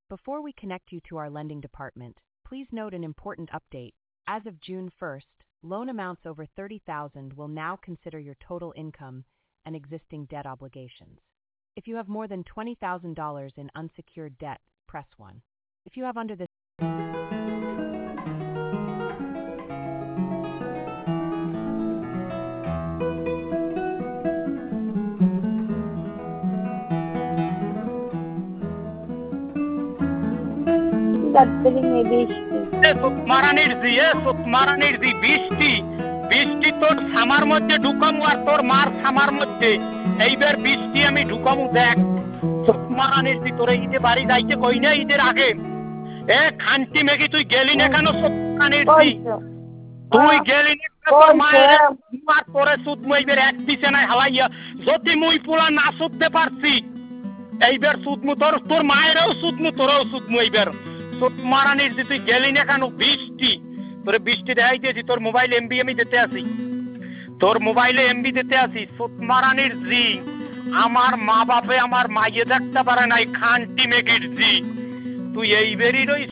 Before we connect you to our lending department, please note an important update. As of June 1st, loan amounts over $30,000 will now consider your total income and existing debt obligations. If you have more than $20,000 in unsecured debt, press 1. If you have under this বৃষ্টি তোর summer মধ্যে ঢুকামু আর তোর মার summer মধ্যে এইবার বৃষ্টি আমি ঢুকামু দেখ মারানির দি তোরে ঈদে বাড়ি যাইতে কই না ঈদের আগে এ খান্তি মেঘি তুই গেলি না কেন মারানির দি তুই গেলি না তোর মায়ের মার তোরে সুদ মুইবের এক বিছানায় হালাইয়া যদি মুই পোলা না সুদতে পারছি এইবার সুদ মু তোর মায়েরও সুদ মু তোরও সুদ মুইবের মারানির দি তুই গেলি না কেন বৃষ্টি তোরে বৃষ্টি দেখাই দিয়েছি তোর মোবাইল এমবি আমি দিতে আসি তোর মোবাইলে এমবি দিতে আসি মারানির জি আমার মা বাপে আমার মাইয়ে দেখতে পারে নাই খান্তি মেঘির জি তুই এই বেরির ওই